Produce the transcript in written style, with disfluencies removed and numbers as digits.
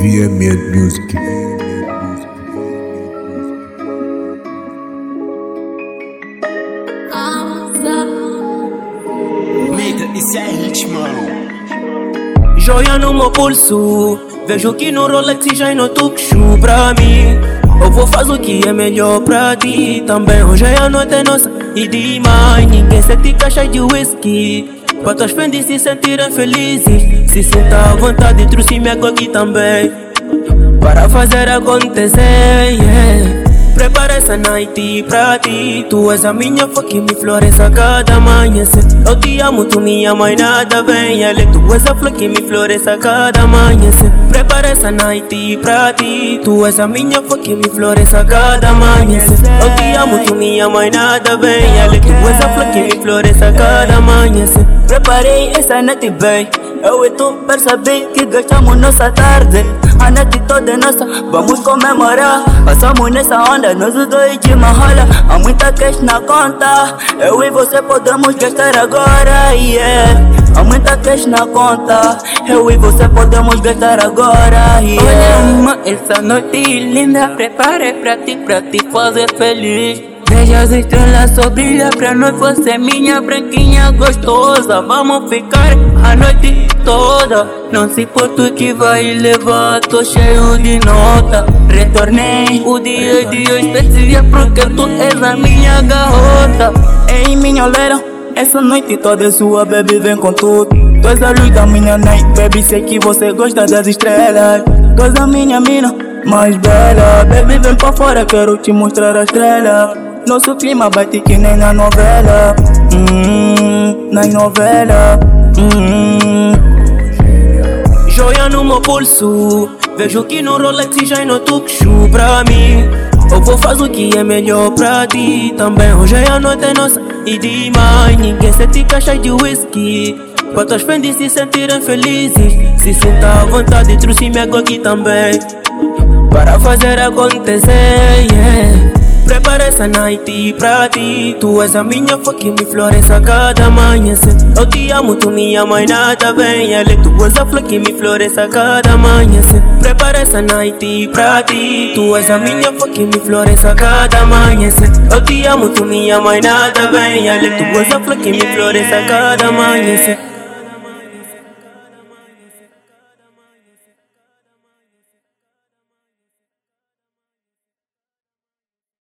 VM Music. Mega, isso é ritmo. Joia no meu pulso, vejo que no Rolex já não toco show pra mim. Eu vou fazer o que é melhor pra ti. Também hoje a noite é nossa e demais. Ninguém sente caixa de whisky pra tuas friends se sentirem felizes. Se sentar à vontade, trouxe-me água aqui também para fazer acontecer, yeah. Prepara essa night pra ti. Tu és a minha flor que me floresce a cada amanhecer. Eu te amo, tu minha mãe, nada vem além. Tu és a flor que me floresce a cada amanhecer. Prepara essa night pra ti. Tu és a minha flor que me floresce a cada amanhecer. Eu te amo, tu minha mãe, nada vem além. Tu és a flor que me floresce a cada amanhecer. Preparei essa noite bem, eu e tu percebi que gastamos nossa tarde. A noite toda é nossa, vamos comemorar. Passamos nessa onda, nós os dois de uma rola. Há muita cash na conta, eu e você podemos gastar agora, yeah. Há muita cash na conta, eu e você podemos gastar agora, yeah. Olha, uma, essa noite linda, preparei pra te fazer feliz. Veja as estrelas só brilha pra nós, você é minha branquinha gostosa. Vamos ficar a noite toda, não se importa o que vai levar, tô cheio de nota. Retornei o dia de hoje especial porque tu és a minha garota. Ei, minha olheira, essa noite toda é sua, baby, vem com tudo. Tu és a luz da minha night, baby, sei que você gosta das estrelas. Tu és a minha mina mais bela, baby, vem pra fora, quero te mostrar a estrela. Nosso clima bate que nem na novela, nas novela. Joia no meu pulso, vejo que no Rolex já não toco show pra mim. Eu vou fazer o que é melhor pra ti. Também hoje a noite é nossa e demais. Ninguém sente caixa de whisky pra tuas friends se sentirem felizes. Se sentar à vontade, trouxe-me água aqui também para fazer acontecer, yeah. Prepara essa night pra ti. Tu és a minha flor que me floresce a cada amanhecer. Eu te amo, tu minha mãe, nada vem além. Tu és a flor que me floresce a cada amanhecer. Prepara essa night pra ti. Tu és a minha flor que me floresce a cada amanhecer. Eu te amo, tu minha mãe, nada vem além. Tu és a flor que me floresce a cada amanhecer.